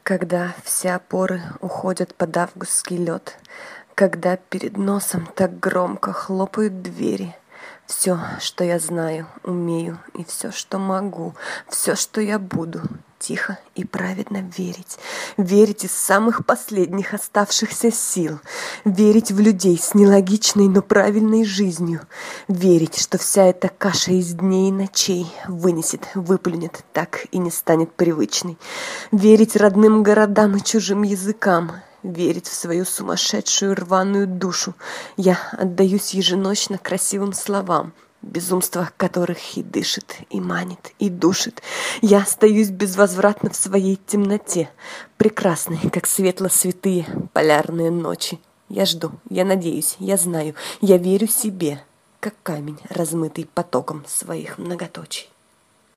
Когда все опоры уходят под августский лед, когда перед носом так громко хлопают двери, все, что я знаю, умею, и все, что могу, все, что я буду, тихо и праведно верить. Верить из самых последних оставшихся сил. Верить в людей с нелогичной, но правильной жизнью. Верить, что вся эта каша из дней и ночей вынесет, выплюнет, так и не станет привычной. Верить родным городам и чужим языкам. Верить в свою сумасшедшую рваную душу. Я отдаюсь еженочно красивым словам, безумство которых и дышит, и манит, и душит. Я остаюсь безвозвратно в своей темноте, прекрасной, как светло-святые полярные ночи. Я жду, я надеюсь, я знаю, я верю себе, как камень, размытый потоком своих многоточий.